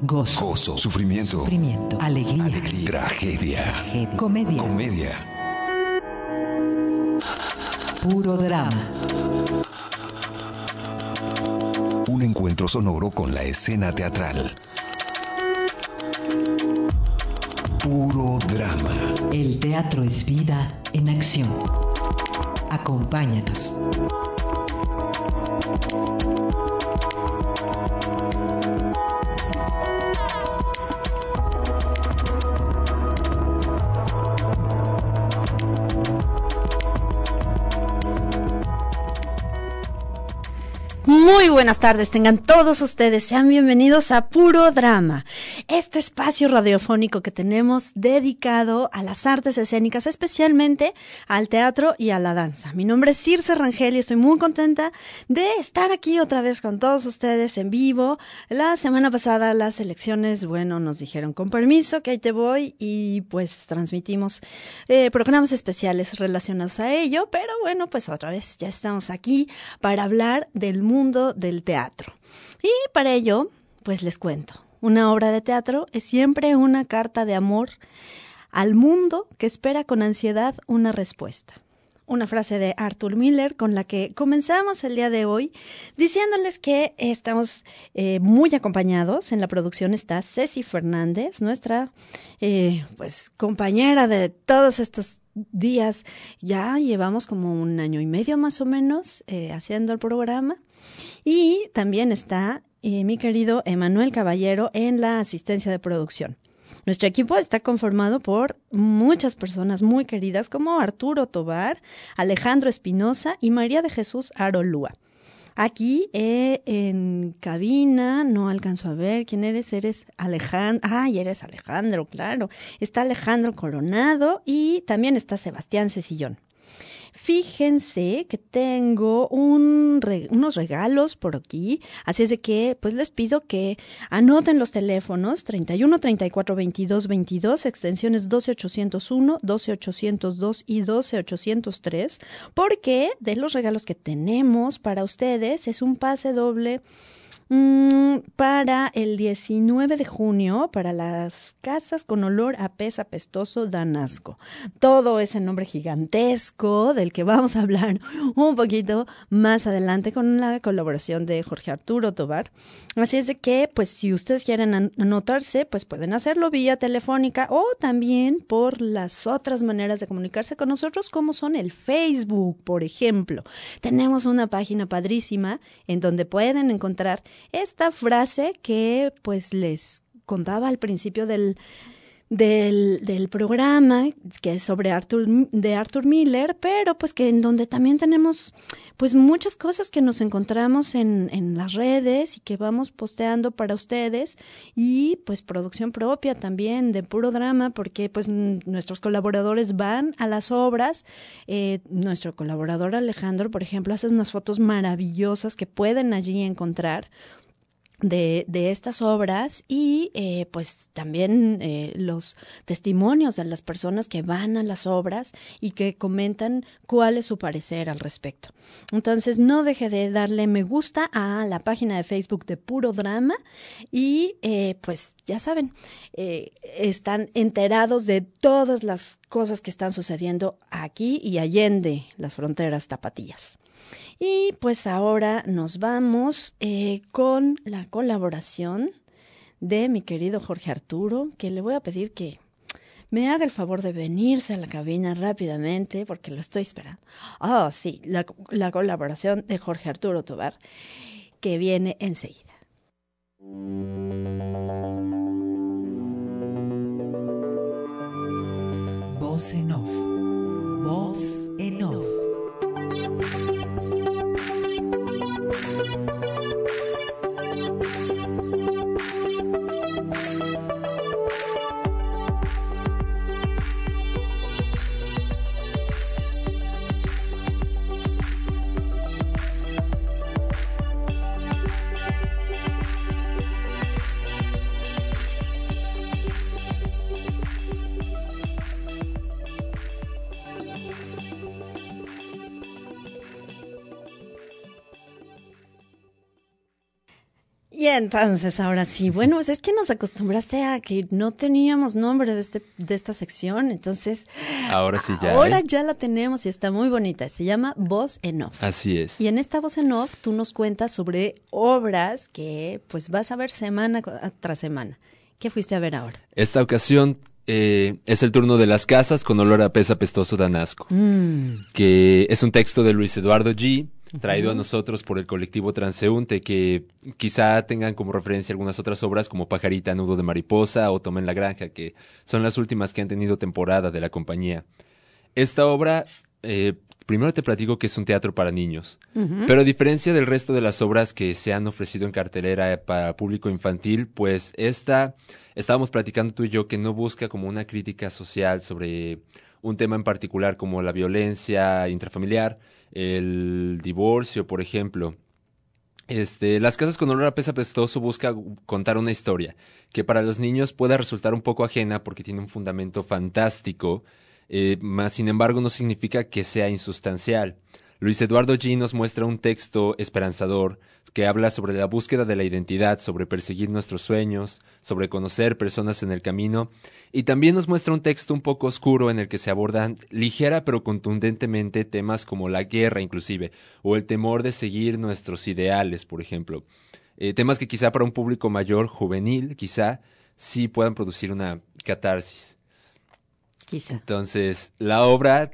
gozo, sufrimiento, alegría, tragedia, comedia. Puro drama. Un encuentro sonoro con la escena teatral. Puro drama. El teatro es vida en acción. Acompáñanos. Muy buenas tardes, tengan todos ustedes, sean bienvenidos a Puro Drama, este espacio radiofónico que tenemos dedicado a las artes escénicas, especialmente al teatro y a la danza. Mi nombre es Circe Rangel y estoy muy contenta de estar aquí otra vez con todos ustedes en vivo. La semana pasada las elecciones, nos dijeron con permiso que ahí te voy y pues transmitimos programas especiales relacionados a ello, pero pues otra vez ya estamos aquí para hablar del mundo del teatro. Y para ello, pues les cuento, una obra de teatro es siempre una carta de amor al mundo que espera con ansiedad una respuesta. Una frase de Arthur Miller con la que comenzamos el día de hoy, diciéndoles que estamos muy acompañados. En la producción está Ceci Fernández, nuestra compañera de todos estos días. Ya llevamos como 1 año y medio más o menos haciendo el programa. Y también está mi querido Emanuel Caballero en la asistencia de producción. Nuestro equipo está conformado por muchas personas muy queridas como Arturo Tobar, Alejandro Espinosa y María de Jesús Arolúa. Aquí en cabina, no alcanzo a ver quién eres. Eres Alejandro. Eres Alejandro, claro. Está Alejandro Coronado y también está Sebastián Cecillón. Fíjense que tengo unos regalos por aquí, así es de que pues les pido que anoten los teléfonos 31 34 22 22, extensiones 12801, 12802 y 12803, porque de los regalos que tenemos para ustedes es un pase doble para el 19 de junio, para las casas con olor a pez apestoso dan asco. Todo ese nombre gigantesco del que vamos a hablar un poquito más adelante con la colaboración de Jorge Arturo Tobar. Así es de que, pues, si ustedes quieren anotarse, pues pueden hacerlo vía telefónica o también por las otras maneras de comunicarse con nosotros, como son el Facebook, por ejemplo. Tenemos una página padrísima en donde pueden encontrar esta frase que pues les contaba al principio del programa, que es sobre Arthur Miller, pero pues que en donde también tenemos pues muchas cosas que nos encontramos en las redes y que vamos posteando para ustedes, y pues producción propia también de Puro Drama, porque pues nuestros colaboradores van a las obras. Nuestro colaborador Alejandro, por ejemplo, hace unas fotos maravillosas que pueden allí encontrar de estas obras, y pues también los testimonios de las personas que van a las obras y que comentan cuál es su parecer al respecto. Entonces no deje de darle me gusta a la página de Facebook de Puro Drama y pues ya saben, están enterados de todas las cosas que están sucediendo aquí y allende las fronteras tapatías. Y pues ahora nos vamos con la colaboración de mi querido Jorge Arturo, que le voy a pedir que me haga el favor de venirse a la cabina rápidamente porque lo estoy esperando. Sí, la colaboración de Jorge Arturo Tobar, que viene enseguida. Voz en off. Voz en off. entonces, ahora sí. Bueno, pues es que nos acostumbraste a que no teníamos nombre de esta sección, entonces... Ahora sí ya. Ahora ya la tenemos y está muy bonita. Se llama Voz en Off. Así es. Y en esta Voz en Off tú nos cuentas sobre obras que pues vas a ver semana tras semana. ¿Qué fuiste a ver ahora? Esta ocasión es el turno de Las casas con olor a pez apestoso de Anasco, que es un texto de Luis Eduardo G., traído a nosotros por el colectivo Transeúnte, que quizá tengan como referencia algunas otras obras como Pajarita, Nudo de Mariposa o Toma en la Granja, que son las últimas que han tenido temporada de la compañía. Esta obra, primero te platico que es un teatro para niños, pero a diferencia del resto de las obras que se han ofrecido en cartelera para público infantil, pues estábamos platicando tú y yo que no busca como una crítica social sobre un tema en particular como la violencia intrafamiliar, el divorcio, por ejemplo. Las casas con olor a pez apestoso busca contar una historia que para los niños pueda resultar un poco ajena porque tiene un fundamento fantástico, mas sin embargo no significa que sea insustancial. Luis Eduardo G. nos muestra un texto esperanzador que habla sobre la búsqueda de la identidad, sobre perseguir nuestros sueños, sobre conocer personas en el camino, y también nos muestra un texto un poco oscuro en el que se abordan ligera pero contundentemente temas como la guerra inclusive, o el temor de seguir nuestros ideales, por ejemplo. Temas que quizá para un público mayor, juvenil, quizá sí puedan producir una catarsis. Quizá. Entonces, la obra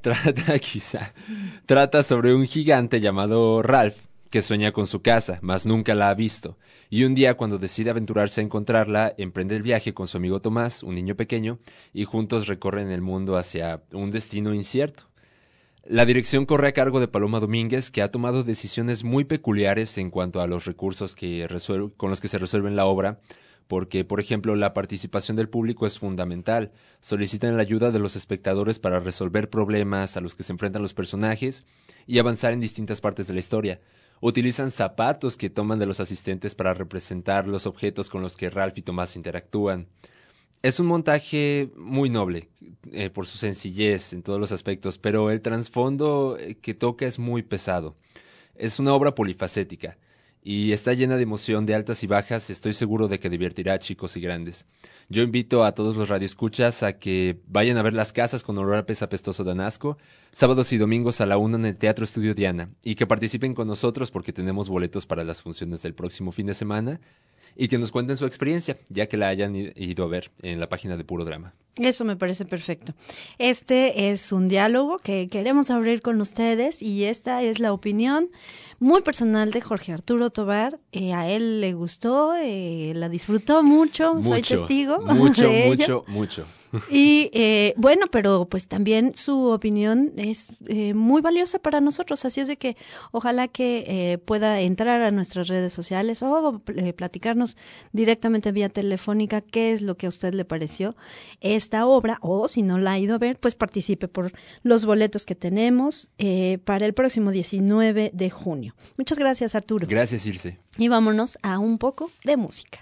trata sobre un gigante llamado Ralph, que sueña con su casa, mas nunca la ha visto. Y un día, cuando decide aventurarse a encontrarla, emprende el viaje con su amigo Tomás, un niño pequeño, y juntos recorren el mundo hacia un destino incierto. La dirección corre a cargo de Paloma Domínguez, que ha tomado decisiones muy peculiares en cuanto a los recursos con los que se resuelve la obra, porque, por ejemplo, la participación del público es fundamental. Solicitan la ayuda de los espectadores para resolver problemas a los que se enfrentan los personajes y avanzar en distintas partes de la historia. Utilizan zapatos que toman de los asistentes para representar los objetos con los que Ralph y Tomás interactúan. Es un montaje muy noble, por su sencillez en todos los aspectos, pero el trasfondo que toca es muy pesado. Es una obra polifacética y está llena de emoción, de altas y bajas. Estoy seguro de que divertirá a chicos y grandes. Yo invito a todos los radioescuchas a que vayan a ver Las casas con olor a pez apestoso de Anasco, sábados y domingos a la 1 en el Teatro Estudio Diana, y que participen con nosotros porque tenemos boletos para las funciones del próximo fin de semana, y que nos cuenten su experiencia, ya que la hayan ido a ver en la página de Puro Drama. Eso me parece perfecto. Este es un diálogo que queremos abrir con ustedes y esta es la opinión muy personal de Jorge Arturo Tobar. A él le gustó, la disfrutó mucho, soy testigo de ello. Mucho. Y bueno, pero pues también su opinión es muy valiosa para nosotros, así es de que ojalá que pueda entrar a nuestras redes sociales o platicarnos directamente vía telefónica qué es lo que a usted le pareció esta obra, o si no la ha ido a ver, pues participe por los boletos que tenemos para el próximo 19 de junio. Muchas gracias, Arturo. Gracias, Ilse. Y vámonos a un poco de música.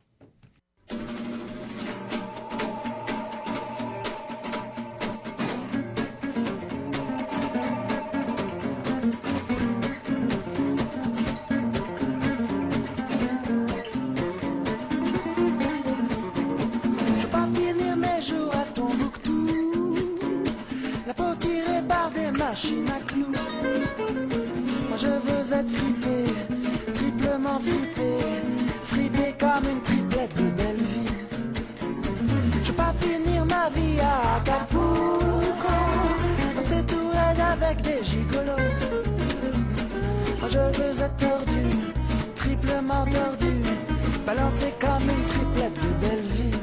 Machine à clous. Moi je veux être fripé, triplement fripé, fripé comme une triplette de Belleville. Je veux pas finir ma vie à Acapulco, danser tout raide avec des gigolos. Moi je veux être tordu, triplement tordu, balancé comme une triplette de Belleville.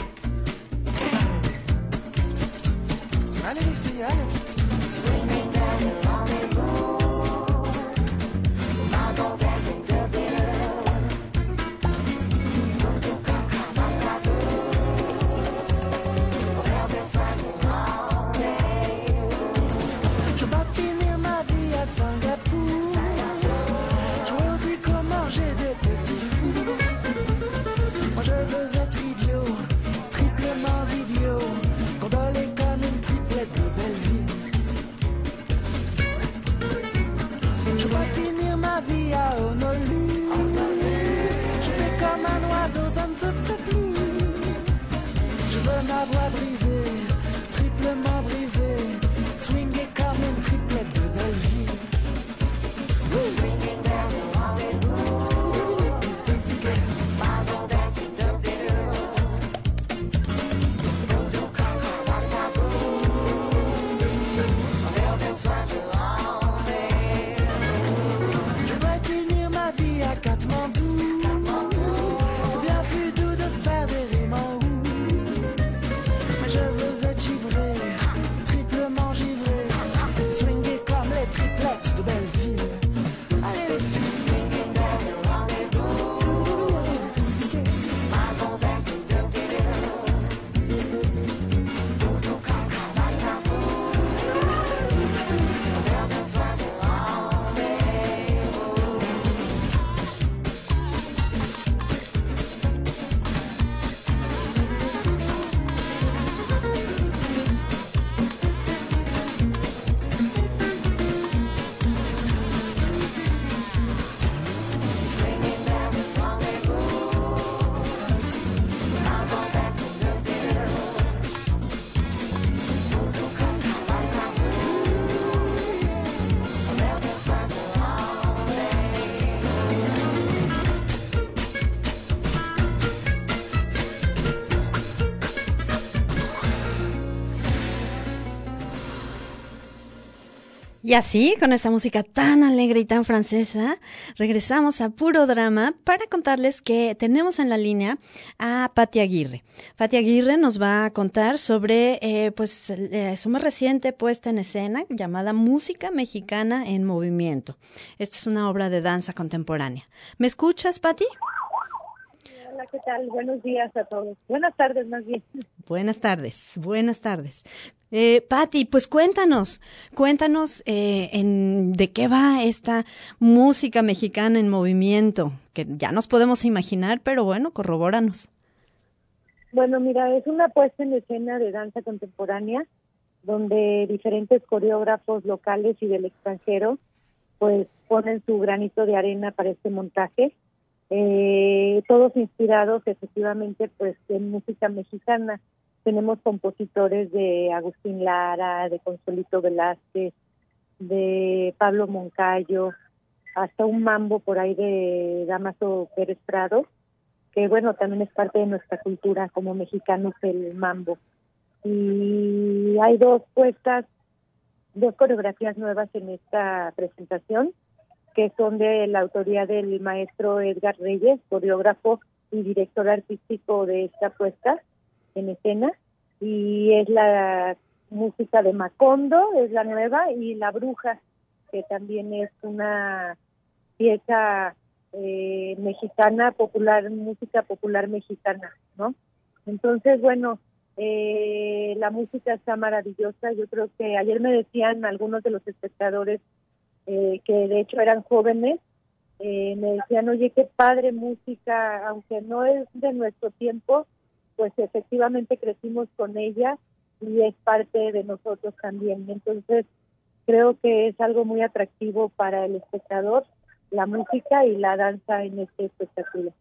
Allez les filles, allez. Swinging down the rendezvous, Margot dancing the bill. Move to Casablanca, pour faire des soins all day. Je veux pas finir ma vie à Singapour, je redis comment j'ai des petits fous. Moi je veux être idiot, triplement idiot, condolé comme une triplette de Belleville. Y así, con esa música tan alegre y tan francesa, regresamos a Puro Drama para contarles que tenemos en la línea a Pati Aguirre. Pati Aguirre nos va a contar sobre su más reciente puesta en escena llamada Música Mexicana en Movimiento. Esto es una obra de danza contemporánea. ¿Me escuchas, Pati? Hola, ¿qué tal? Buenos días a todos. Buenas tardes, más bien. Buenas tardes. Pati, pues cuéntanos de qué va esta música mexicana en movimiento, que ya nos podemos imaginar, pero bueno, corrobóranos. Bueno, mira, es una puesta en escena de danza contemporánea, donde diferentes coreógrafos locales y del extranjero, pues ponen su granito de arena para este montaje, todos inspirados efectivamente pues en música mexicana. Tenemos compositores de Agustín Lara, de Consuelito Velázquez, de Pablo Moncayo, hasta un mambo por ahí de Damaso Pérez Prado, que bueno, también es parte de nuestra cultura como mexicanos el mambo. Y hay dos coreografías nuevas en esta presentación, que son de la autoría del maestro Edgar Reyes, coreógrafo y director artístico de esta puesta en escena, y es la música de Macondo, es la nueva, y La Bruja, que también es una pieza mexicana popular, música popular mexicana, ¿no? Entonces, bueno, la música está maravillosa. Yo creo que ayer me decían algunos de los espectadores que de hecho eran jóvenes, me decían, oye, qué padre música, aunque no es de nuestro tiempo, pues efectivamente crecimos con ella y es parte de nosotros también. Entonces, creo que es algo muy atractivo para el espectador, la música y la danza en este espectáculo.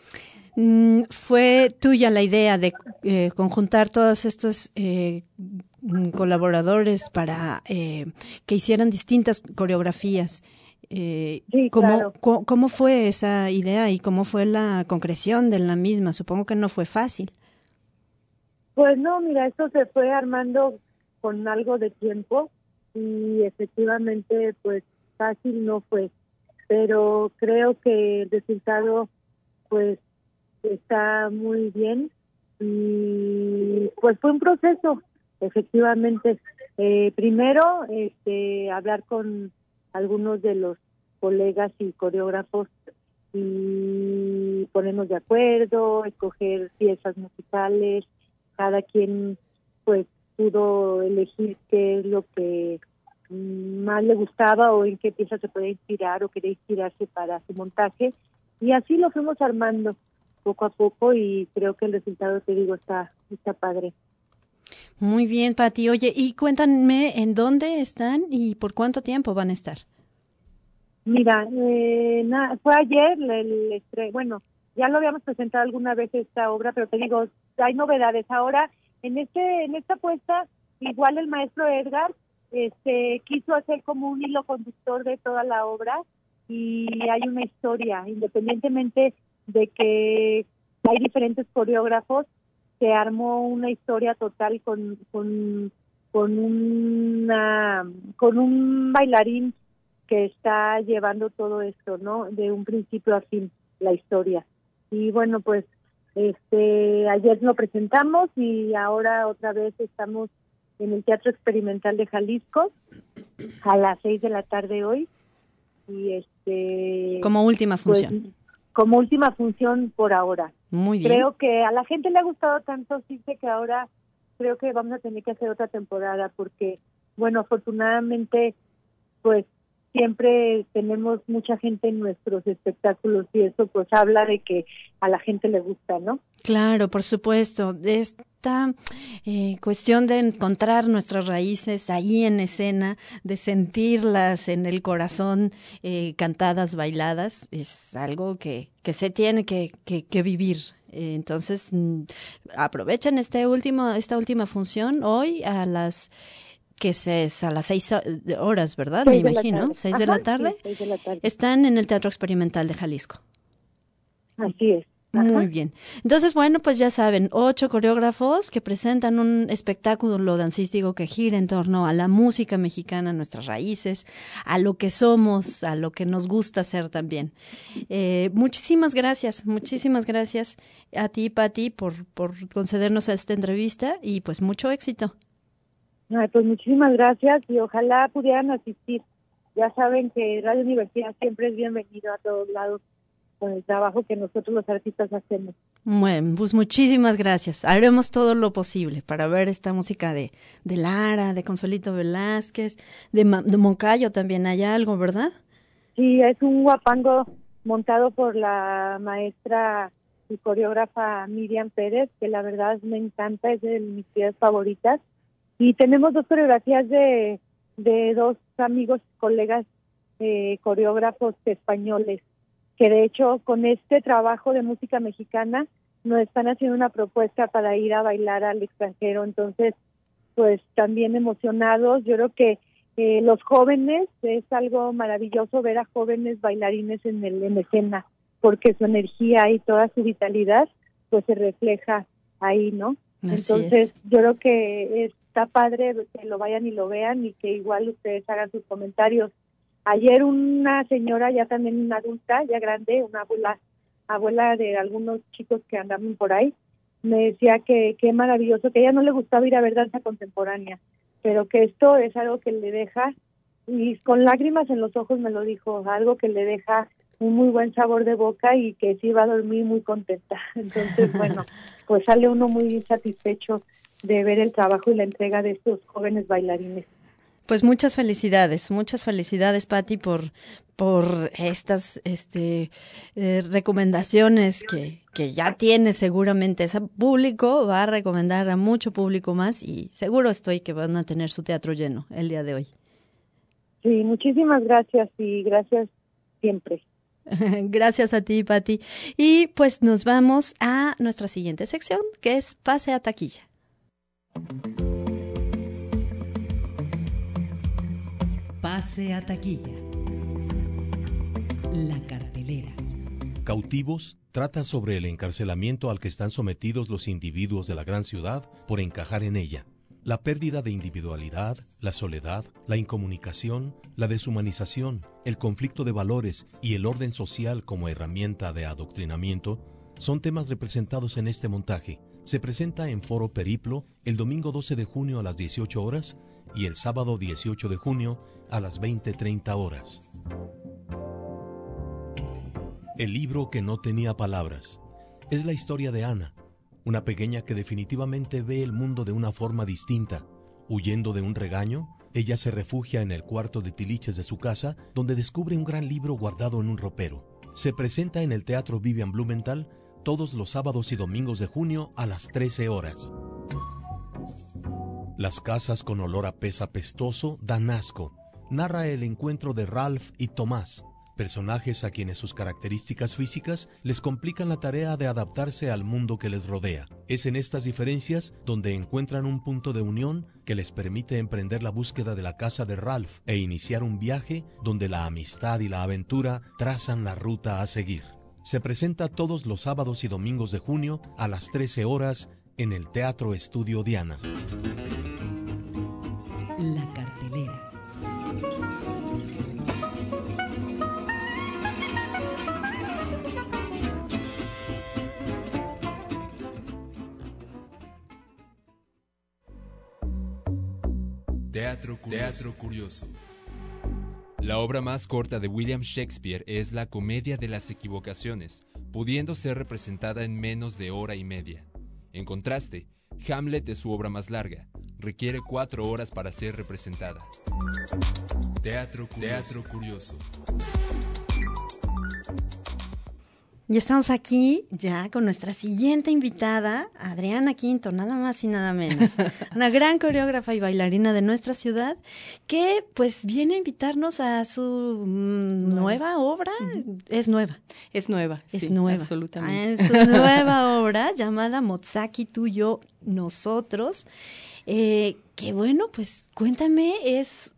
¿Fue tuya la idea de conjuntar todos estos colaboradores para que hicieran distintas coreografías? Sí, ¿Cómo, claro. ¿Cómo fue esa idea y cómo fue la concreción de la misma? Supongo que no fue fácil. Pues no, mira, esto se fue armando con algo de tiempo y efectivamente pues fácil no fue, pero creo que el resultado pues está muy bien y pues fue un proceso, efectivamente. Primero, hablar con algunos de los colegas y coreógrafos y ponernos de acuerdo, escoger piezas musicales. Cada quien pues pudo elegir qué es lo que más le gustaba o en qué pieza se podía inspirar o quería inspirarse para su montaje, y así lo fuimos armando poco a poco y creo que el resultado, te digo, está padre. Muy bien, Pati. Oye, y cuéntame en dónde están y por cuánto tiempo van a estar. Mira, fue ayer bueno, ya lo habíamos presentado alguna vez esta obra, pero te digo, hay novedades. Ahora, en esta puesta, igual el maestro Edgar quiso hacer como un hilo conductor de toda la obra y hay una historia, independientemente de que hay diferentes coreógrafos, se armó una historia total con un bailarín que está llevando todo esto, ¿no? De un principio a fin, la historia. Y bueno, pues ayer lo presentamos y ahora otra vez estamos en el Teatro Experimental de Jalisco a las 6 de la tarde hoy. Y como última función. Pues, como última función por ahora. Muy bien. Creo que a la gente le ha gustado tanto, sí, que ahora creo que vamos a tener que hacer otra temporada porque, bueno, afortunadamente, pues siempre tenemos mucha gente en nuestros espectáculos y eso pues habla de que a la gente le gusta, ¿no? Claro, por supuesto. Esta cuestión de encontrar nuestras raíces ahí en escena, de sentirlas en el corazón, cantadas, bailadas, es algo que se tiene que vivir. Entonces, aprovechen esta última función hoy a las... que es a las 6 horas, ¿verdad? Me imagino, 6 de la tarde. Sí, 6 de la tarde. Están en el Teatro Experimental de Jalisco. Así es. Muy bien. Entonces, bueno, pues ya saben, 8 coreógrafos que presentan un espectáculo dancístico que gira en torno a la música mexicana, a nuestras raíces, a lo que somos, a lo que nos gusta hacer también. Muchísimas gracias a ti, Pati, por concedernos esta entrevista y pues mucho éxito. Ay, pues muchísimas gracias y ojalá pudieran asistir. Ya saben que Radio Universidad siempre es bienvenido a todos lados con el trabajo que nosotros los artistas hacemos. Bueno, pues muchísimas gracias. Haremos todo lo posible para ver esta música de Lara, de Consuelito Velázquez, de Moncayo también hay algo, ¿verdad? Sí, es un guapango montado por la maestra y coreógrafa Miriam Pérez, que la verdad me encanta, es de mis piezas favoritas. Y tenemos 2 coreografías de 2 amigos, colegas coreógrafos españoles, que de hecho con este trabajo de música mexicana nos están haciendo una propuesta para ir a bailar al extranjero. Entonces, pues también emocionados. Yo creo que los jóvenes, es algo maravilloso ver a jóvenes bailarines en escena, porque su energía y toda su vitalidad pues se refleja ahí, ¿no? Así Entonces, es. yo creo que está padre que lo vayan y lo vean y que igual ustedes hagan sus comentarios. Ayer una señora, ya también una adulta, ya grande, una abuela de algunos chicos que andaban por ahí, me decía que qué maravilloso, que a ella no le gustaba ir a ver danza contemporánea, pero que esto es algo que le deja, y con lágrimas en los ojos me lo dijo, algo que le deja un muy buen sabor de boca y que sí va a dormir muy contenta. Entonces, bueno, pues sale uno muy satisfecho de ver el trabajo y la entrega de estos jóvenes bailarines. Pues muchas felicidades, Pati, por estas recomendaciones que ya tiene seguramente ese público, va a recomendar a mucho público más y seguro estoy que van a tener su teatro lleno el día de hoy. Sí, muchísimas gracias y gracias siempre. Gracias a ti, Pati. Y pues nos vamos a nuestra siguiente sección, que es Pase a Taquilla. Pase a taquilla. La cartelera. Cautivos trata sobre el encarcelamiento al que están sometidos los individuos de la gran ciudad por encajar en ella. La pérdida de individualidad, la soledad, la incomunicación, la deshumanización, el conflicto de valores y el orden social como herramienta de adoctrinamiento son temas representados en este montaje. Se presenta en Foro Periplo el domingo 12 de junio a las 18 horas y el sábado 18 de junio a las 20:30 horas. El libro que no tenía palabras. Es la historia de Ana, una pequeña que definitivamente ve el mundo de una forma distinta. Huyendo de un regaño, ella se refugia en el cuarto de tiliches de su casa, donde descubre un gran libro guardado en un ropero. Se presenta en el Teatro Vivian Blumenthal todos los sábados y domingos de junio a las 13 horas. Las casas con olor a pez apestoso dan asco. Narra el encuentro de Ralph y Tomás, personajes a quienes sus características físicas les complican la tarea de adaptarse al mundo que les rodea. Es en estas diferencias donde encuentran un punto de unión que les permite emprender la búsqueda de la casa de Ralph e iniciar un viaje donde la amistad y la aventura trazan la ruta a seguir. Se presenta todos los sábados y domingos de junio a las 13 horas en el Teatro Estudio Diana. La cartelera. Teatro Curioso. La obra más corta de William Shakespeare es La Comedia de las Equivocaciones, pudiendo ser representada en menos de hora y media. En contraste, Hamlet es su obra más larga, requiere 4 horas para ser representada. Teatro Curioso. Y estamos aquí ya con nuestra siguiente invitada, Adriana Quinto, nada más y nada menos. Una gran coreógrafa y bailarina de nuestra ciudad que pues viene a invitarnos a su nueva obra. Es nueva. Es nueva, Es sí, nueva. absolutamente. Es su nueva obra llamada Motsaki, tú, yo, nosotros. Que bueno, pues cuéntame, es...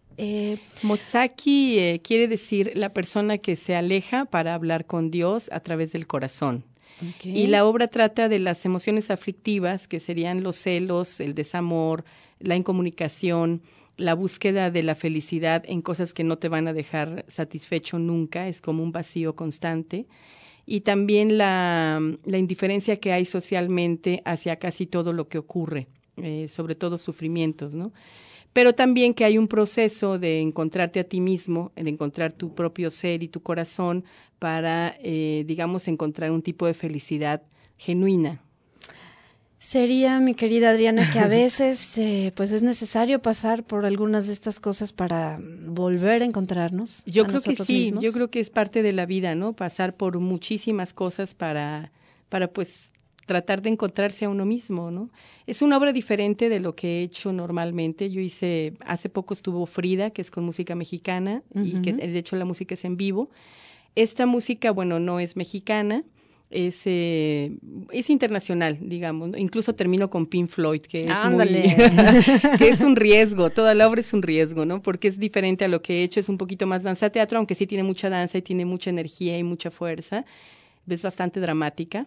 Motsaki quiere decir la persona que se aleja para hablar con Dios a través del corazón. Okay. Y la obra trata de las emociones aflictivas, que serían los celos, el desamor, la incomunicación, la búsqueda de la felicidad en cosas que no te van a dejar satisfecho nunca, es como un vacío constante. Y también la indiferencia que hay socialmente hacia casi todo lo que ocurre, sobre todo sufrimientos, ¿no? Pero también que hay un proceso de encontrarte a ti mismo, de encontrar tu propio ser y tu corazón para, digamos, encontrar un tipo de felicidad genuina. Sería, mi querida Adriana, que a veces pues es necesario pasar por algunas de estas cosas para volver a encontrarnos. Yo creo que sí, mismos. yo creo que es parte de la vida, ¿no? Pasar por muchísimas cosas para pues tratar de encontrarse a uno mismo, ¿no? Es una obra diferente de lo que he hecho normalmente. Yo hace poco estuvo Frida, que es con música mexicana, y que de hecho la música es en vivo. Esta música, bueno, no es mexicana, es internacional, digamos, ¿no? Incluso termino con Pink Floyd, que es que es un riesgo, toda la obra es un riesgo, ¿no? Porque es diferente a lo que he hecho, es un poquito más danza teatro, aunque sí tiene mucha danza y tiene mucha energía y mucha fuerza. Es bastante dramática.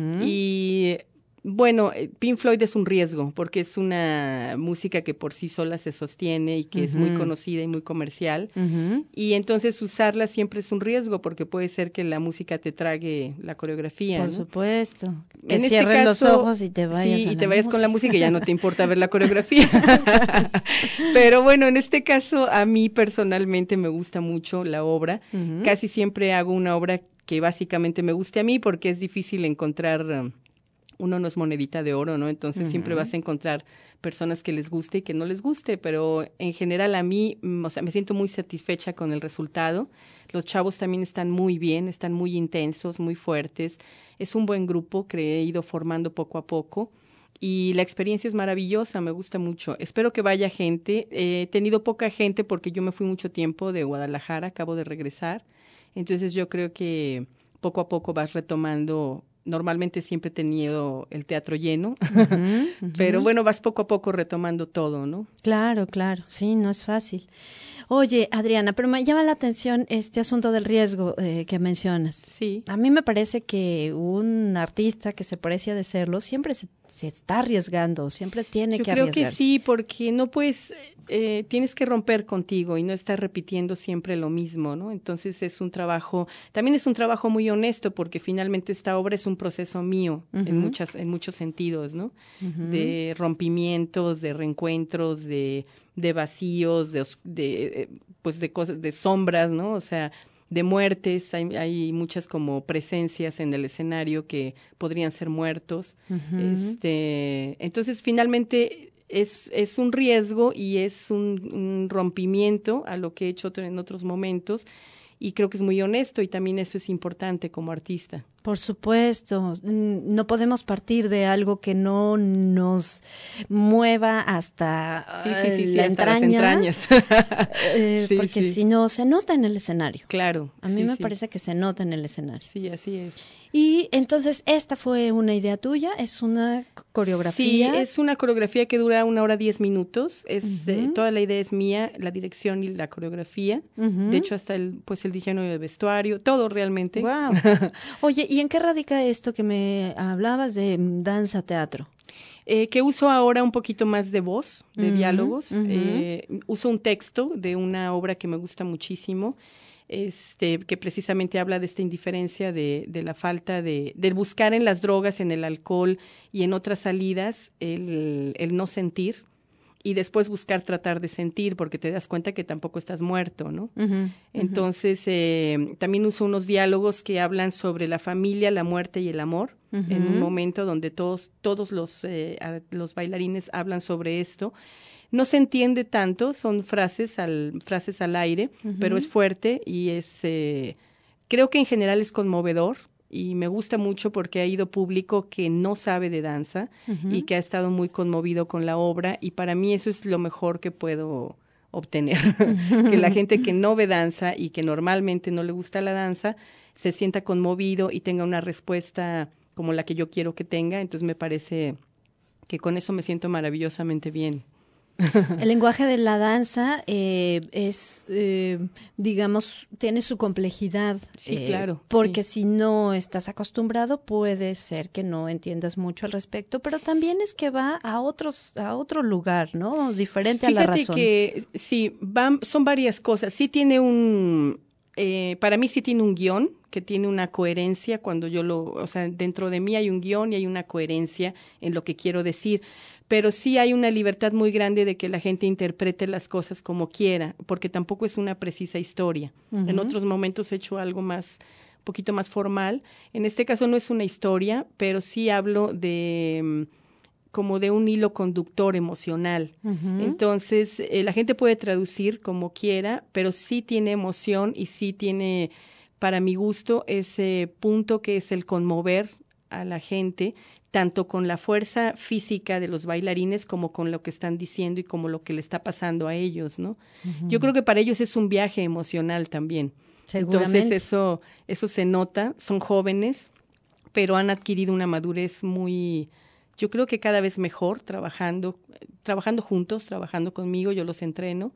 Y bueno, Pink Floyd es un riesgo porque es una música que por sí sola se sostiene y que es muy conocida y muy comercial. Y entonces usarla siempre es un riesgo porque puede ser que la música te trague la coreografía. Por ¿no? supuesto. Que En cierres los caso, ojos y te vayas. Sí, y te vayas con la música y ya no te importa ver la coreografía. Pero bueno, en este caso a mí personalmente me gusta mucho la obra. Casi siempre hago una obra que básicamente me guste a mí porque es difícil encontrar, uno no es monedita de oro, ¿no? Entonces siempre vas a encontrar personas que les guste y que no les guste, pero en general a mí, o sea, me siento muy satisfecha con el resultado. Los chavos también están muy bien, están muy intensos, muy fuertes. Es un buen grupo que he ido formando poco a poco. Y la experiencia es maravillosa, me gusta mucho. Espero que vaya gente. He tenido poca gente porque yo me fui mucho tiempo de Guadalajara, acabo de regresar. Entonces yo creo que poco a poco vas retomando. Normalmente siempre he tenido el teatro lleno, pero bueno, vas poco a poco retomando todo, ¿no? Claro, claro, sí, no es fácil. Oye, Adriana, pero me llama la atención este asunto del riesgo que mencionas. Sí. A mí me parece que un artista que se precia de serlo siempre se está arriesgando, siempre tiene que arriesgarse. Yo creo que sí, porque no puedes, tienes que romper contigo y no estar repitiendo siempre lo mismo, ¿no? Entonces es un trabajo, también es un trabajo muy honesto porque finalmente esta obra es un proceso mío en muchos sentidos, ¿no? De rompimientos, de reencuentros, de vacíos, pues de cosas, de sombras, ¿no? O sea, de muertes, hay muchas como presencias en el escenario que podrían ser muertos. Entonces, finalmente es un riesgo y es un rompimiento a lo que he hecho en otros momentos y creo que es muy honesto y también eso es importante como artista. Por supuesto, no podemos partir de algo que no nos mueva hasta la entraña, las entrañas. Porque si no, se nota en el escenario. Claro. A mí me parece que se nota en el escenario. Sí, así es. Y entonces, ¿esta fue una idea tuya? ¿Es una coreografía? Sí, es una coreografía que dura 1 hora 10 minutos. Toda la idea es mía, la dirección y la coreografía. De hecho, hasta el diseño del vestuario, todo realmente. Wow. Oye, ¿y en qué radica esto que me hablabas de danza teatro? Que uso ahora un poquito más de voz, de diálogos. Uso un texto de una obra que me gusta muchísimo, que precisamente habla de esta indiferencia de la falta del buscar en las drogas, en el alcohol y en otras salidas el no sentir. Y después buscar tratar de sentir, porque te das cuenta que tampoco estás muerto, ¿no? Entonces, también uso unos diálogos que hablan sobre la familia, la muerte y el amor, en un momento donde todos los bailarines hablan sobre esto. No se entiende tanto, son frases al aire, pero es fuerte y creo que en general es conmovedor. Y me gusta mucho porque ha ido público que no sabe de danza y que ha estado muy conmovido con la obra y para mí eso es lo mejor que puedo obtener, que la gente que no ve danza y que normalmente no le gusta la danza se sienta conmovido y tenga una respuesta como la que yo quiero que tenga, entonces me parece que con eso me siento maravillosamente bien. El lenguaje de la danza es, digamos, tiene su complejidad. Sí, claro. Porque sí. si no estás acostumbrado, puede ser que no entiendas mucho al respecto, pero también es que va a otro lugar, ¿no? Diferente a la razón. Fíjate que sí, son varias cosas. Sí tiene para mí sí tiene un guión, que tiene una coherencia cuando o sea, dentro de mí hay un guión y hay una coherencia en lo que quiero decir. Pero sí hay una libertad muy grande de que la gente interprete las cosas como quiera, porque tampoco es una precisa historia. Uh-huh. En otros momentos he hecho algo un poquito más formal. En este caso no es una historia, pero sí hablo como de un hilo conductor emocional. Uh-huh. Entonces, la gente puede traducir como quiera, pero sí tiene emoción y sí tiene, para mi gusto, ese punto que es el conmover a la gente, tanto con la fuerza física de los bailarines como con lo que están diciendo y como lo que le está pasando a ellos, ¿no? Uh-huh. Yo creo que para ellos es un viaje emocional también. Entonces eso se nota, son jóvenes, pero han adquirido una madurez muy, yo creo que cada vez mejor, trabajando juntos, trabajando conmigo, yo los entreno.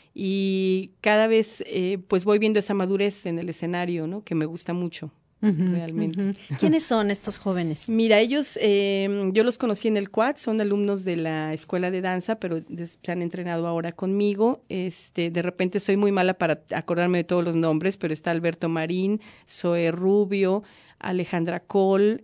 Y cada vez pues voy viendo esa madurez en el escenario, ¿no? Que me gusta mucho. Uh-huh, realmente. Uh-huh. ¿Quiénes son estos jóvenes? Mira, ellos, yo los conocí en el Quad, son alumnos de la escuela de danza, pero se han entrenado ahora conmigo. De repente soy muy mala para acordarme de todos los nombres, pero está Alberto Marín, Zoe Rubio, Alejandra Cole,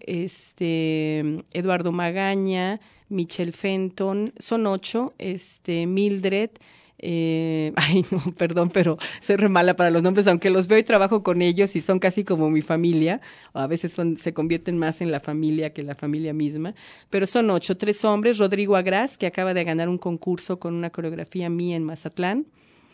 Eduardo Magaña, Michelle Fenton, son 8, Mildred. Ay, no, perdón, pero soy re mala para los nombres, aunque los veo y trabajo con ellos y son casi como mi familia, o a veces se convierten más en la familia que la familia misma, pero son 8, 3 hombres, Rodrigo Agraz, que acaba de ganar un concurso con una coreografía mía en Mazatlán,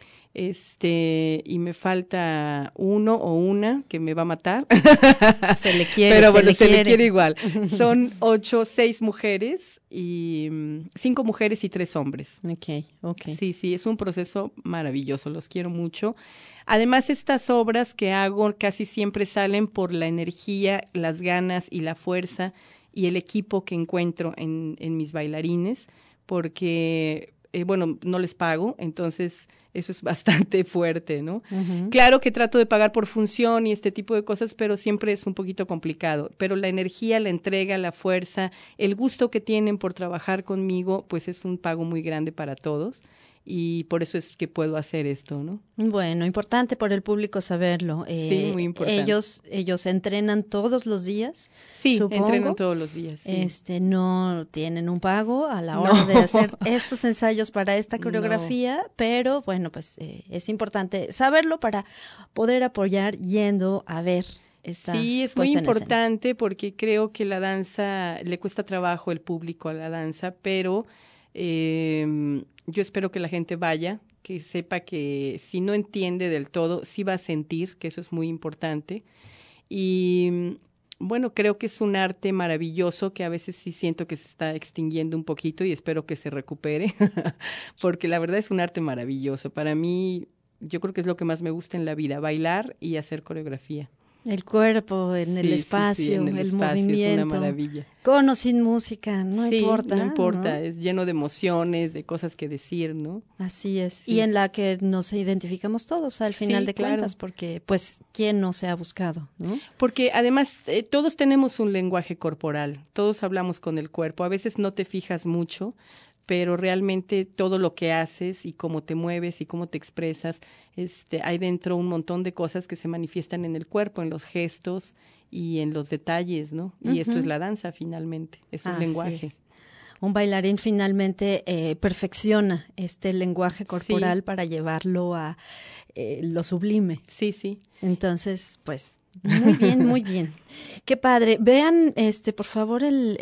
y me falta uno o una que me va a matar. Se le quiere, pero bueno, se le quiere igual. Son 6 mujeres y 5 mujeres y 3 hombres. Okay. Sí, es un proceso maravilloso, los quiero mucho. Además, estas obras que hago casi siempre salen por la energía, las ganas y la fuerza y el equipo que encuentro en mis bailarines, porque bueno, no les pago, entonces eso es bastante fuerte, ¿no? Uh-huh. Claro que trato de pagar por función y este tipo de cosas, pero siempre es un poquito complicado. Pero la energía, la entrega, la fuerza, el gusto que tienen por trabajar conmigo, pues es un pago muy grande para todos. Y por eso es que puedo hacer esto, ¿no? Bueno, importante por el público saberlo. Sí, muy importante. Ellos entrenan todos los días. Sí, supongo. Entrenan todos los días. Sí. No tienen un pago a la hora de hacer estos ensayos para esta coreografía, pero bueno, pues es importante saberlo para poder apoyar yendo a ver. Sí, es muy importante porque creo que la danza, le cuesta trabajo el público a la danza, pero yo espero que la gente vaya, que sepa que si no entiende del todo, sí va a sentir, que eso es muy importante. Y bueno, creo que es un arte maravilloso que a veces sí siento que se está extinguiendo un poquito y espero que se recupere, porque la verdad es un arte maravilloso. Para mí, yo creo que es lo que más me gusta en la vida, bailar y hacer coreografía. El cuerpo, en el espacio, en el espacio, movimiento. Es una maravilla. Con o sin música, no importa. No importa, ¿no? Es lleno de emociones, de cosas que decir, ¿no? Así es. Sí, y en la que nos identificamos todos al final de cuentas, porque pues, ¿quién no se ha buscado? ¿No? Porque además todos tenemos un lenguaje corporal, todos hablamos con el cuerpo, a veces no te fijas mucho, pero realmente todo lo que haces y cómo te mueves y cómo te expresas, hay dentro un montón de cosas que se manifiestan en el cuerpo, en los gestos y en los detalles, ¿no? Y esto es la danza finalmente, es un lenguaje. Es. Un bailarín finalmente perfecciona este lenguaje corporal para llevarlo a lo sublime. Sí. Entonces, pues, muy bien, muy bien. Qué padre. Vean, por favor,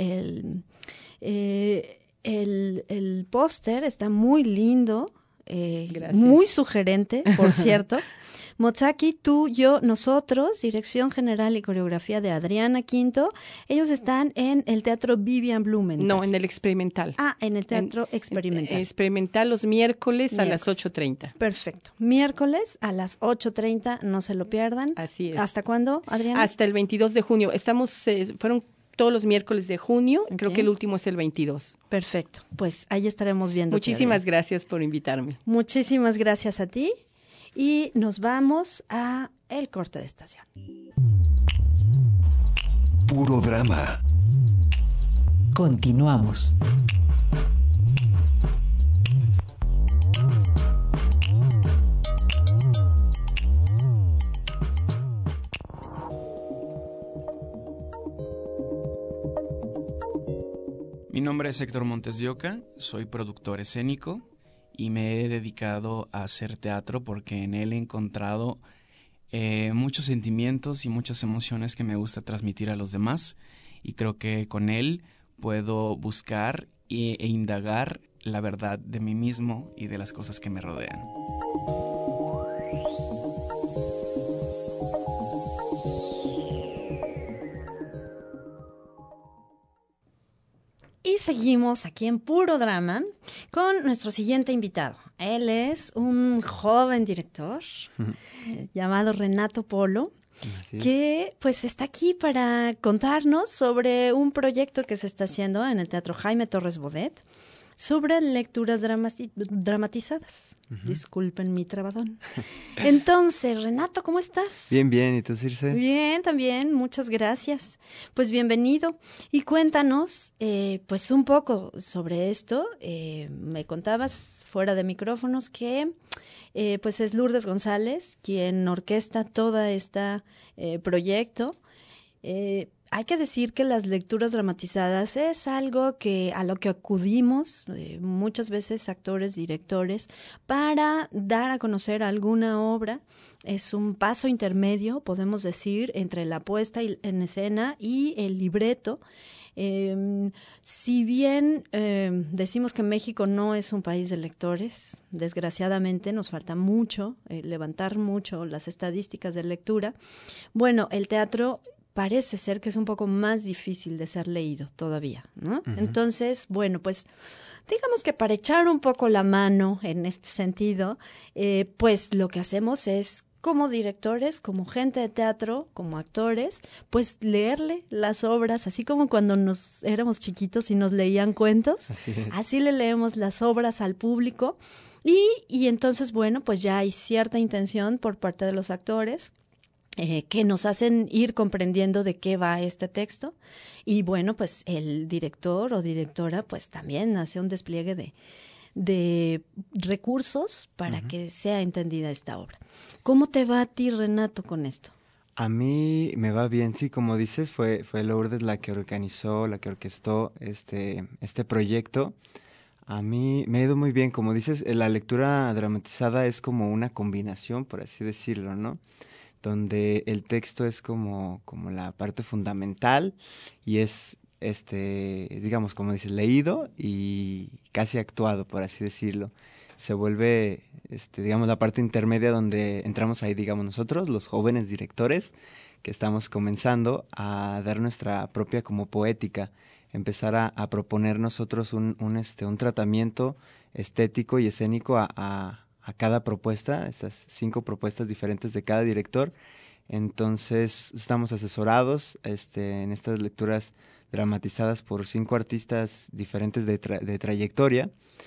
el póster está muy lindo, muy sugerente, por cierto. Motsaki, tú, yo, nosotros, Dirección General y Coreografía de Adriana Quinto. Ellos están en el Teatro Vivian Blumenthal. No, en el Experimental. En el Teatro Experimental. Experimental los miércoles a las 8:30. Perfecto. Miércoles a las 8:30, no se lo pierdan. Así es. ¿Hasta cuándo, Adriana? Hasta el 22 de junio. Fueron todos los miércoles de junio, Ok. creo que el último es el 22. Perfecto, pues ahí estaremos viendo. Muchísimas gracias por invitarme. Muchísimas gracias a ti y nos vamos a el corte de estación. Puro drama. Continuamos. Mi nombre es Héctor Montes de Oca, soy productor escénico y me he dedicado a hacer teatro porque en él he encontrado muchos sentimientos y muchas emociones que me gusta transmitir a los demás, y creo que con él puedo buscar e indagar la verdad de mí mismo y de las cosas que me rodean. Y seguimos aquí en Puro Drama con nuestro siguiente invitado. Él es un joven director llamado Renato Polo, que pues está aquí para contarnos sobre un proyecto que se está haciendo en el Teatro Jaime Torres Bodet sobre lecturas dramatizadas. Disculpen mi trabadón. Entonces, Renato, ¿cómo estás? Bien, bien. ¿Y tú, Circe? Bien, también. Muchas gracias. Pues bienvenido. Y cuéntanos, pues un poco sobre esto. Me contabas fuera de micrófonos que pues es Lourdes González quien orquesta todo este proyecto. Hay que decir que las lecturas dramatizadas es algo a lo que acudimos muchas veces actores, directores, para dar a conocer alguna obra. Es un paso intermedio, podemos decir, entre la puesta en escena y el libreto. Si bien decimos que México no es un país de lectores, desgraciadamente nos falta mucho, levantar mucho las estadísticas de lectura. Bueno, el teatro parece ser que es un poco más difícil de ser leído todavía, ¿no? Entonces, bueno, pues digamos que para echar un poco la mano en este sentido, pues lo que hacemos es, como directores, como gente de teatro, como actores, pues leerle las obras, así como cuando éramos chiquitos y nos leían cuentos, así le leemos las obras al público y entonces, bueno, pues ya hay cierta intención por parte de los actores que nos hacen ir comprendiendo de qué va este texto, y bueno, pues el director o directora pues también hace un despliegue de recursos para que sea entendida esta obra. ¿Cómo te va a ti, Renato, con esto? A mí me va bien, sí, como dices, fue Lourdes la que organizó, la que orquestó este proyecto. A mí me ha ido muy bien, como dices, la lectura dramatizada es como una combinación, por así decirlo, ¿no? Donde el texto es como la parte fundamental y es, digamos, como dices, leído y casi actuado, por así decirlo. Se vuelve, digamos, la parte intermedia donde entramos ahí, digamos, nosotros, los jóvenes directores, que estamos comenzando a dar nuestra propia como poética, empezar a proponer nosotros un tratamiento estético y escénico a cada propuesta, estas 5 propuestas diferentes de cada director. Entonces estamos asesorados en estas lecturas dramatizadas por 5 artistas diferentes de trayectoria,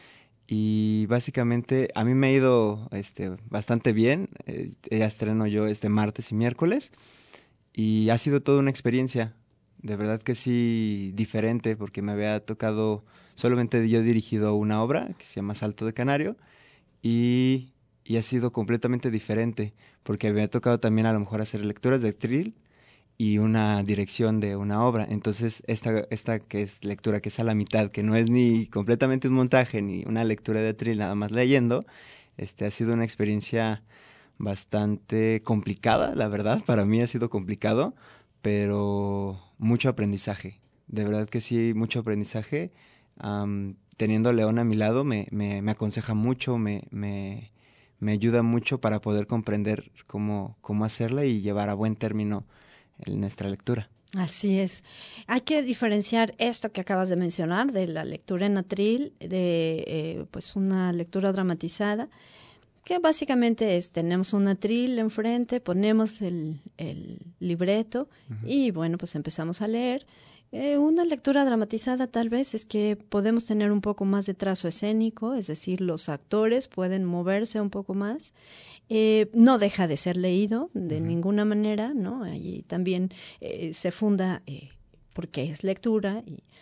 y básicamente a mí me ha ido bastante bien. Ya estreno yo martes y miércoles y ha sido toda una experiencia, de verdad que sí, diferente, porque me había tocado, solamente yo he dirigido una obra que se llama Salto de Canario, y ha sido completamente diferente, porque me ha tocado también a lo mejor hacer lecturas de atril y una dirección de una obra. Entonces, esta que es lectura, que es a la mitad, que no es ni completamente un montaje, ni una lectura de atril, nada más leyendo, ha sido una experiencia bastante complicada, la verdad. Para mí ha sido complicado, pero mucho aprendizaje. De verdad que sí, mucho aprendizaje. Teniendo a León a mi lado me aconseja mucho, me ayuda mucho para poder comprender cómo hacerla y llevar a buen término nuestra lectura. Así es. Hay que diferenciar esto que acabas de mencionar de la lectura en atril, de pues una lectura dramatizada, que básicamente tenemos un atril enfrente, ponemos el libreto y bueno, pues empezamos a leer. Una lectura dramatizada tal vez es que podemos tener un poco más de trazo escénico, es decir, los actores pueden moverse un poco más. No deja de ser leído de ninguna manera, ¿no? Allí también se funda porque es lectura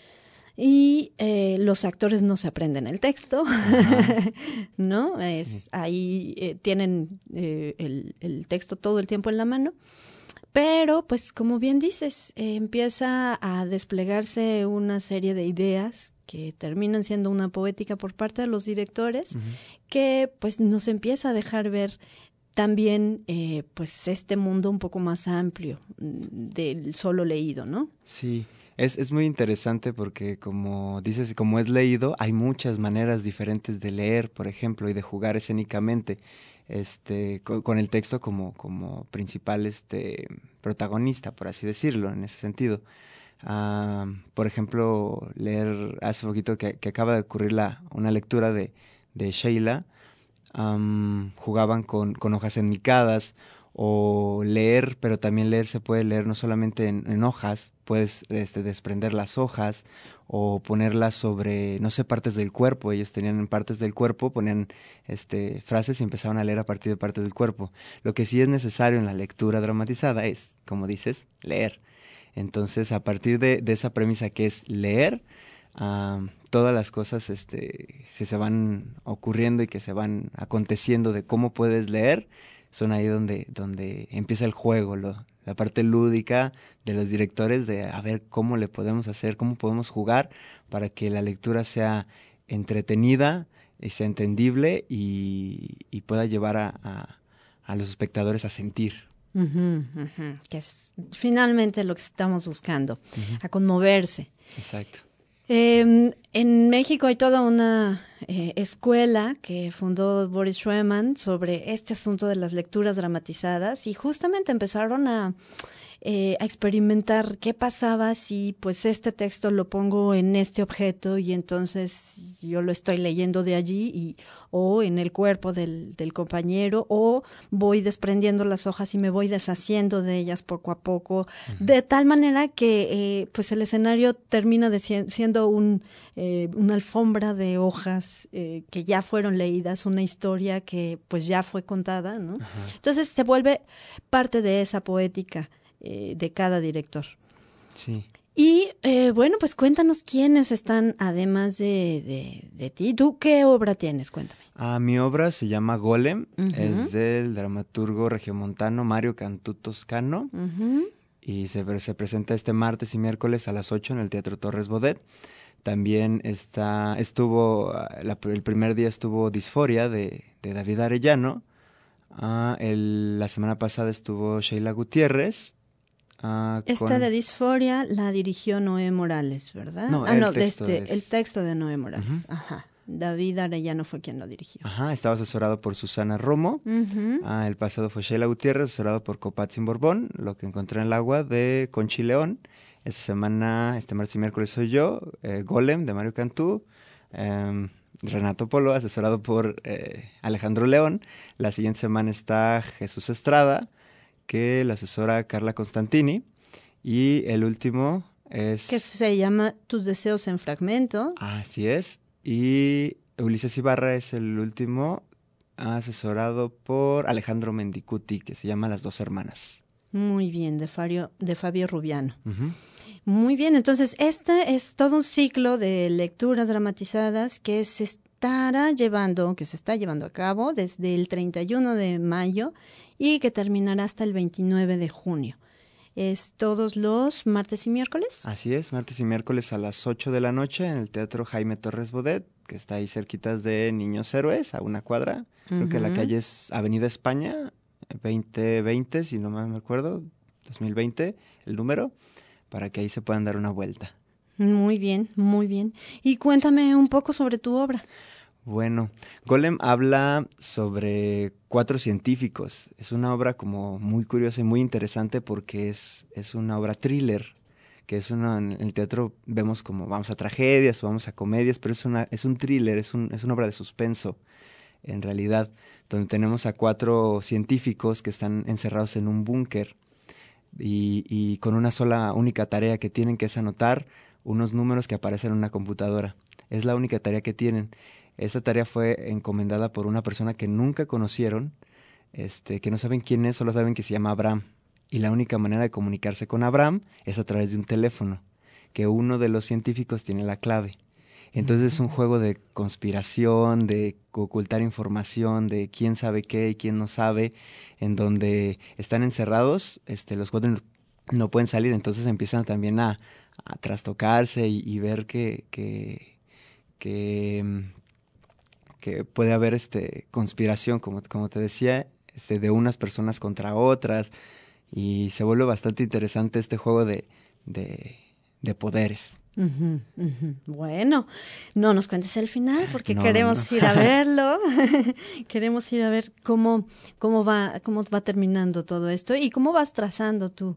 y los actores no se aprenden el texto, ¿no? Ahí tienen el texto todo el tiempo en la mano. Pero, pues, como bien dices, empieza a desplegarse una serie de ideas que terminan siendo una poética por parte de los directores, que, pues, nos empieza a dejar ver también, pues, este mundo un poco más amplio del solo leído, ¿no? Sí. Es muy interesante porque, como dices, como es leído, hay muchas maneras diferentes de leer, por ejemplo, y de jugar escénicamente. Con el texto como principal protagonista, por así decirlo, en ese sentido. Por ejemplo, leer hace poquito que acaba de ocurrir una lectura de Sheila, jugaban con hojas enmicadas, o leer, pero también leer se puede leer no solamente en hojas, puedes desprender las hojas o ponerlas sobre, no sé, partes del cuerpo. Ellos tenían en partes del cuerpo, ponían frases y empezaban a leer a partir de partes del cuerpo. Lo que sí es necesario en la lectura dramatizada es, como dices, leer. Entonces, a partir de esa premisa que es leer, todas las cosas se van ocurriendo y que se van aconteciendo de cómo puedes leer, son ahí donde empieza el juego, la parte lúdica de los directores de a ver cómo le podemos hacer, cómo podemos jugar para que la lectura sea entretenida y sea entendible y pueda llevar a los espectadores a sentir. Que es finalmente lo que estamos buscando, a conmoverse. Exacto. En México hay toda una escuela que fundó Boris Schweman sobre este asunto de las lecturas dramatizadas y justamente empezaron a experimentar qué pasaba si pues este texto lo pongo en este objeto y entonces yo lo estoy leyendo de allí o en el cuerpo del compañero, o voy desprendiendo las hojas y me voy deshaciendo de ellas poco a poco, de tal manera que pues el escenario termina siendo una alfombra de hojas que ya fueron leídas, una historia que pues ya fue contada, ¿no? Entonces se vuelve parte de esa poética de cada director. Sí. Y bueno, pues cuéntanos quiénes están además de ti. ¿Tú qué obra tienes? Cuéntame. Mi obra se llama Golem, es del dramaturgo regiomontano Mario Cantú Toscano, y se presenta este martes y miércoles a las 8 en el Teatro Torres Bodet. También el primer día estuvo Disforia de David Arellano. La semana pasada estuvo Sheila Gutiérrez. Esta de Disforia la dirigió Noé Morales, ¿verdad? No, el texto de Noé Morales. Ajá. David Arellano fue quien lo dirigió. Estaba asesorado por Susana Romo. El pasado fue Sheila Gutiérrez, asesorado por Copatzin Borbón, Lo que encontré en el agua de Conchi León. Esta semana, este martes y miércoles soy yo, Golem de Mario Cantú, Renato Polo, asesorado por Alejandro León. La siguiente semana está Jesús Estrada, que la asesora Carla Constantini, y el último es... que se llama Tus deseos en fragmento. Así es, y Ulises Ibarra es el último, asesorado por Alejandro Mendicuti, que se llama Las dos hermanas. Muy bien, de Fabio Rubiano. Muy bien, entonces este es todo un ciclo de lecturas dramatizadas que se está llevando a cabo desde el 31 de mayo y que terminará hasta el 29 de junio. ¿Es todos los martes y miércoles? Así es, martes y miércoles a las 8 de la noche en el Teatro Jaime Torres Bodet, que está ahí cerquitas de Niños Héroes, a una cuadra. Creo que la calle es Avenida España, 2020, si no me acuerdo, 2020, el número, para que ahí se puedan dar una vuelta. Muy bien, muy bien. Y cuéntame un poco sobre tu obra. Bueno, Golem habla sobre 4 científicos. Es una obra como muy curiosa y muy interesante porque es una obra thriller, que en el teatro vemos como vamos a tragedias o vamos a comedias, pero es un thriller, es una obra de suspenso, en realidad, donde tenemos a 4 científicos que están encerrados en un búnker. y con una única tarea que tienen, que es anotar unos números que aparecen en una computadora. Es la única tarea que tienen. Esta tarea fue encomendada por una persona que nunca conocieron, que no saben quién es, solo saben que se llama Abraham. Y la única manera de comunicarse con Abraham es a través de un teléfono, que uno de los científicos tiene la clave. Entonces es un juego de conspiración, de ocultar información, de quién sabe qué y quién no sabe, en donde están encerrados, los cuatro no pueden salir, entonces empiezan también a trastocarse y ver que puede haber conspiración, como te decía, de unas personas contra otras, y se vuelve bastante interesante este juego de poderes. Bueno, no nos cuentes el final porque No. queremos ir a verlo. Queremos ir a ver cómo va terminando todo esto y cómo vas trazando tú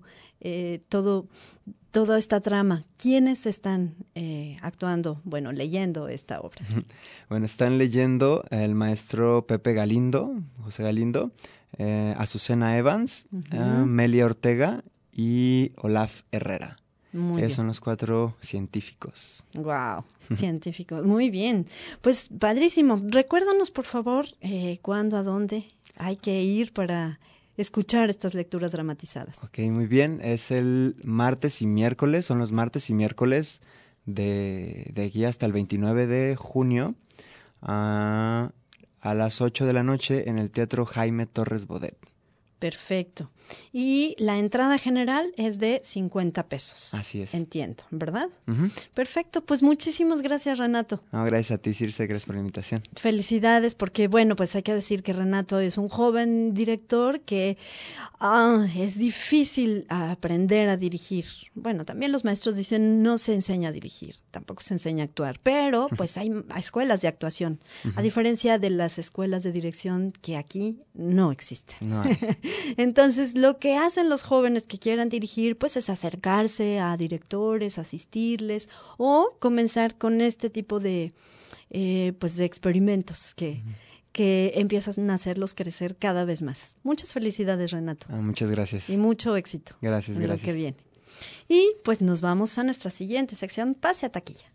toda esta trama. ¿Quiénes están actuando, leyendo esta obra? Bueno, están leyendo el maestro José Galindo, Azucena Evans, Melia Ortega y Olaf Herrera. Ellos son los 4 científicos. Wow, científicos. Muy bien. Pues padrísimo. Recuérdanos, por favor, cuándo, a dónde hay que ir para escuchar estas lecturas dramatizadas. Ok, muy bien. Es el martes y miércoles, son los martes y miércoles de aquí hasta el 29 de junio a las 8 de la noche en el Teatro Jaime Torres Bodet. Perfecto. Y la entrada general es de 50 pesos. Así es. Entiendo, ¿verdad? Uh-huh. Perfecto, pues muchísimas gracias, Renato. No, gracias a ti, Circe, gracias por la invitación. Felicidades, porque pues hay que decir que Renato es un joven director que es difícil aprender a dirigir. Bueno, también los maestros dicen no se enseña a dirigir, tampoco se enseña a actuar, pero pues hay escuelas de actuación, a diferencia de las escuelas de dirección que aquí no existen. No hay. Entonces, lo que hacen los jóvenes que quieran dirigir, pues es acercarse a directores, asistirles o comenzar con este tipo de experimentos que empiezan a hacerlos crecer cada vez más. Muchas felicidades, Renato. Muchas gracias. Y mucho éxito. Gracias. Lo que viene. Y pues nos vamos a nuestra siguiente sección, Pase a Taquilla.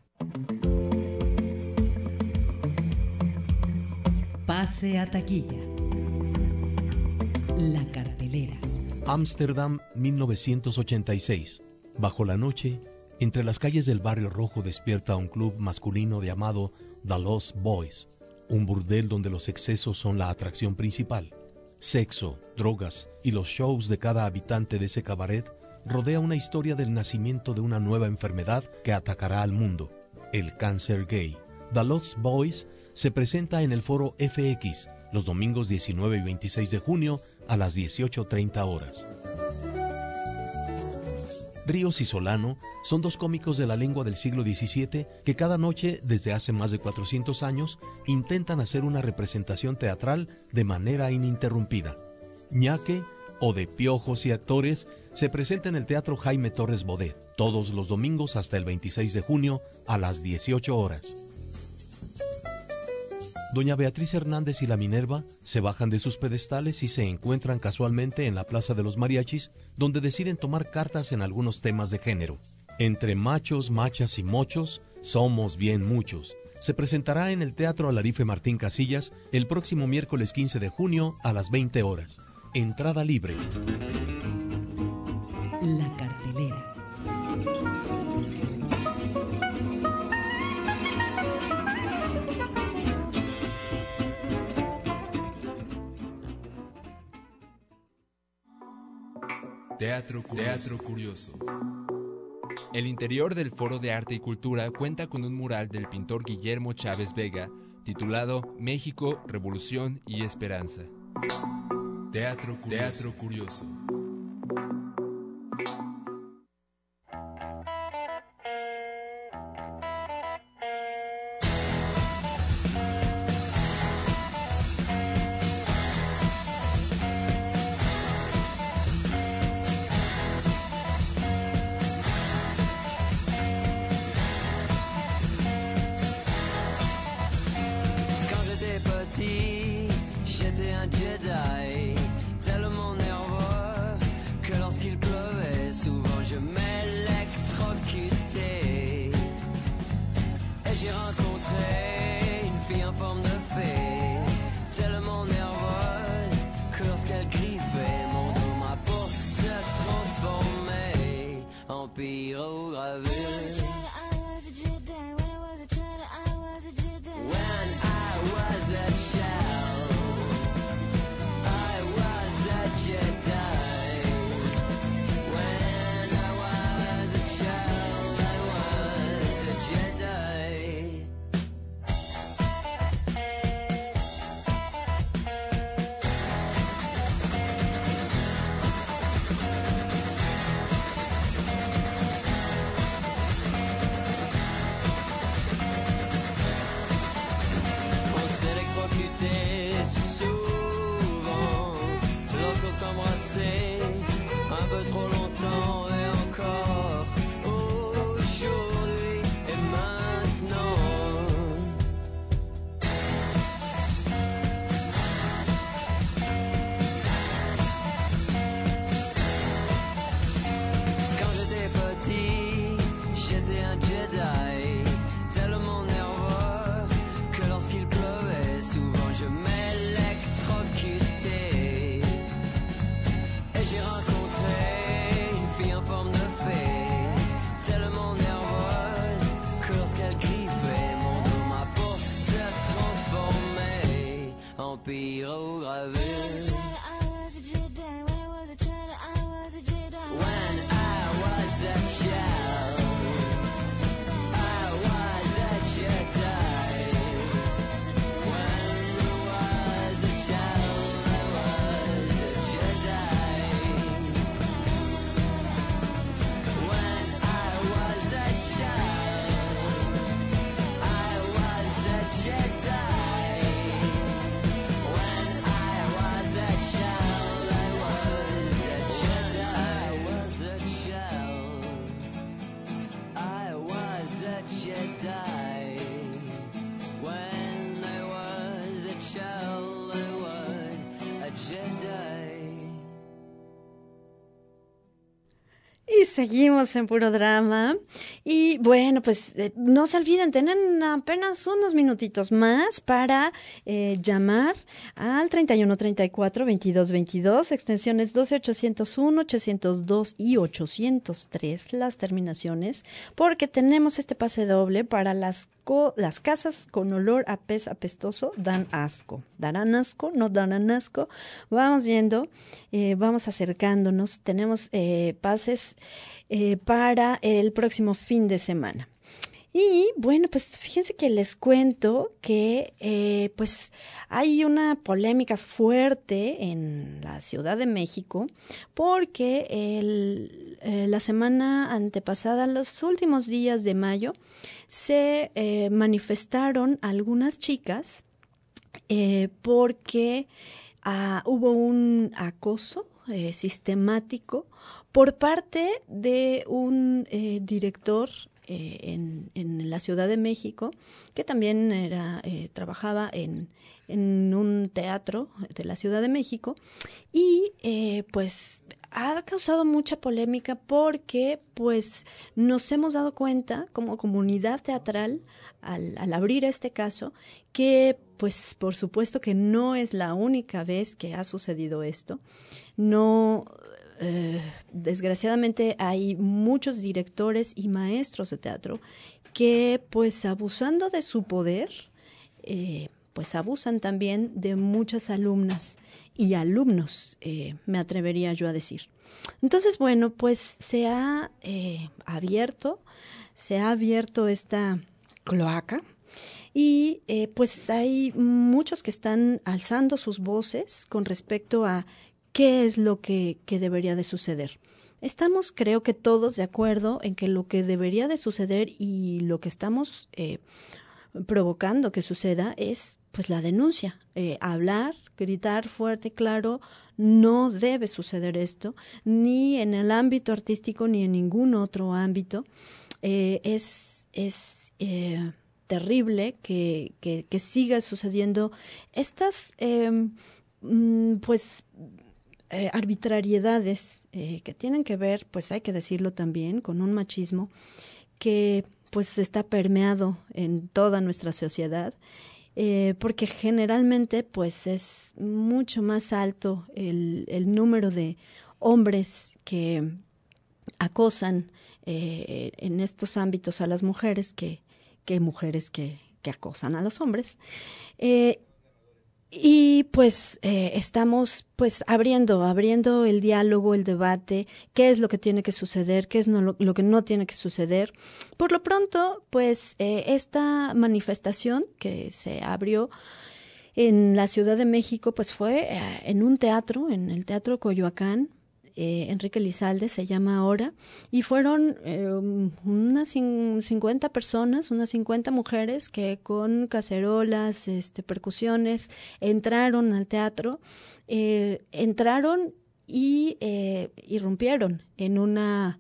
Pase a Taquilla. La cartelera. Ámsterdam, 1986. Bajo la noche, entre las calles del Barrio Rojo despierta un club masculino llamado The Lost Boys, un burdel donde los excesos son la atracción principal. Sexo, drogas y los shows de cada habitante de ese cabaret rodea una historia del nacimiento de una nueva enfermedad que atacará al mundo, el cáncer gay. The Lost Boys se presenta en el foro FX los domingos 19 y 26 de junio a las 18:30 horas. Ríos y Solano son 2 cómicos de la lengua del siglo XVII que cada noche, desde hace más de 400 años, intentan hacer una representación teatral de manera ininterrumpida. Ñaque, o de Piojos y Actores, se presenta en el Teatro Jaime Torres Bodet, todos los domingos hasta el 26 de junio a las 18 horas. Doña Beatriz Hernández y la Minerva se bajan de sus pedestales y se encuentran casualmente en la Plaza de los Mariachis, donde deciden tomar cartas en algunos temas de género. Entre machos, machas y mochos, somos bien muchos. Se presentará en el Teatro Alarife Martín Casillas el próximo miércoles 15 de junio a las 20 horas. Entrada libre. La cartelera. Teatro Curioso. El interior del Foro de Arte y Cultura cuenta con un mural del pintor Guillermo Chávez Vega titulado México, Revolución y Esperanza. Teatro Curioso. J'étais un Jedi, tellement nerveux, Et j'ai rencontré une fille en forme de fée, tellement nerveuse que lorsqu'elle griffait mon dos, ma peau se transformait en pyrogravure. When I was a child, I was a Jedi. When I was a child, I was a Jedi. On s'est électrocuté souvent lorsqu'on s'embrassait un peu trop longtemps et encore aujourd'hui et maintenant. Quand j'étais petit, j'étais un Jedi, tellement nerveux que lorsqu'il pleuvait, souvent je m'électrocutais. Et j'ai rencontré une fille en forme de fée, tellement nerveuse que lorsqu'elle griffait mon dos, ma peau se transformait en pyrogravure. When I was a child, I was a Jedi. When I was a child, I was a Jedi. When I was a child, I was a Jedi. When I was a child, I was a Jedi. I was a Jedi. When I was a child, I was a Jedi. Y seguimos en Puro Drama. Y bueno, pues no se olviden, tienen apenas unos minutitos más para llamar al 3134-2222, extensiones 12801, 802 y 803, las terminaciones, porque tenemos este pase doble para las casas con olor a pez apestoso. Dan asco. ¿Darán asco? ¿No darán asco? Vamos viendo, vamos acercándonos. Tenemos pases para el próximo fin de semana. Y bueno, pues fíjense que les cuento que pues hay una polémica fuerte en la Ciudad de México porque la semana antepasada, los últimos días de mayo, se manifestaron algunas chicas porque hubo un acoso sistemático por parte de un director en la Ciudad de México, que también trabajaba en un teatro de la Ciudad de México, y pues ha causado mucha polémica porque pues nos hemos dado cuenta como comunidad teatral al abrir este caso que pues por supuesto que no es la única vez que ha sucedido esto. No, desgraciadamente hay muchos directores y maestros de teatro que pues abusando de su poder pues abusan también de muchas alumnas y alumnos, me atrevería yo a decir. Entonces, bueno, pues se ha abierto esta cloaca y pues hay muchos que están alzando sus voces con respecto a qué es lo que debería de suceder. Estamos, creo que todos de acuerdo en que lo que debería de suceder y lo que estamos provocando que suceda es pues la denuncia, hablar, gritar fuerte y claro, no debe suceder esto, ni en el ámbito artístico ni en ningún otro ámbito. Es terrible que siga sucediendo estas arbitrariedades que tienen que ver, pues hay que decirlo también, con un machismo que pues está permeado en toda nuestra sociedad, porque generalmente pues es mucho más alto el número de hombres que acosan en estos ámbitos a las mujeres que mujeres que acosan a los hombres. Y pues estamos pues abriendo el diálogo, el debate, qué es lo que tiene que suceder, qué es lo que no tiene que suceder. Por lo pronto, pues esta manifestación que se abrió en la Ciudad de México, pues fue en un teatro, en el Teatro Coyoacán, Enrique Lizalde se llama ahora, y fueron unas 50 personas, unas 50 mujeres que con cacerolas, percusiones, entraron al teatro, entraron y irrumpieron en una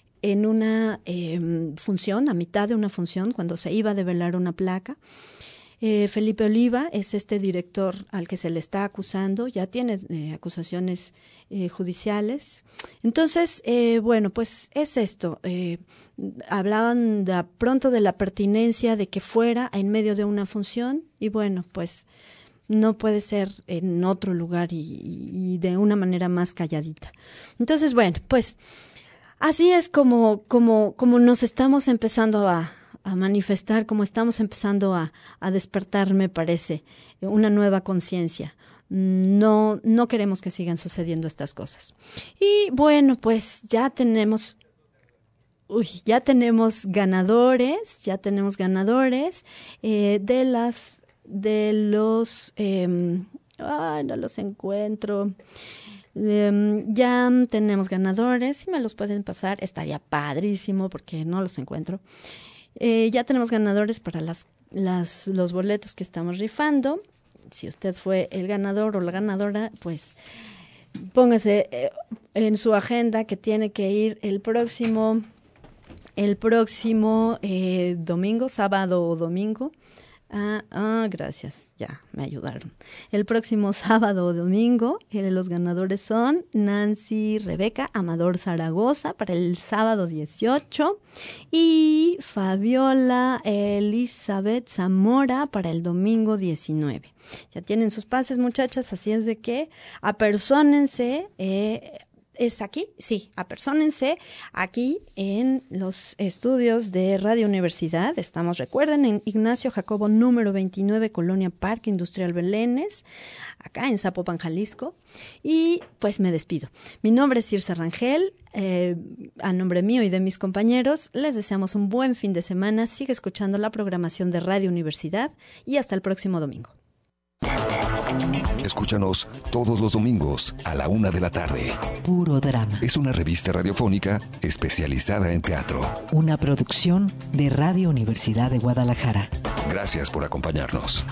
función, a mitad de una función, cuando se iba a develar una placa. Felipe Oliva es este director al que se le está acusando, ya tiene acusaciones judiciales. Entonces, bueno, pues es esto. Hablaban pronto de la pertinencia de que fuera en medio de una función y bueno, pues no puede ser en otro lugar y de una manera más calladita. Entonces, bueno, pues así es como nos estamos empezando a manifestar, como estamos empezando a despertar, me parece, una nueva conciencia. No queremos que sigan sucediendo estas cosas. Y bueno, pues ya tenemos ganadores no los encuentro. Ya tenemos ganadores, si me los pueden pasar, estaría padrísimo porque no los encuentro. Ya tenemos ganadores para los boletos que estamos rifando. Si usted fue el ganador o la ganadora, pues póngase en su agenda que tiene que ir el próximo domingo, sábado o domingo. Gracias, ya me ayudaron. El próximo sábado o domingo, los ganadores son Nancy Rebeca Amador Zaragoza para el sábado 18 y Fabiola Elizabeth Zamora para el domingo 19. Ya tienen sus pases, muchachas, así es de que apersónense. ¿Es aquí? Sí, apersónense aquí en los estudios de Radio Universidad. Estamos, recuerden, en Ignacio Jacobo número 29, Colonia Parque Industrial Belénes, acá en Zapopan, Jalisco. Y pues me despido. Mi nombre es Circe Rangel. A nombre mío y de mis compañeros, les deseamos un buen fin de semana. Sigue escuchando la programación de Radio Universidad y hasta el próximo domingo. Escúchanos todos los domingos a la 1 de la tarde. Puro Drama. Es una revista radiofónica especializada en teatro. Una producción de Radio Universidad de Guadalajara. Gracias por acompañarnos.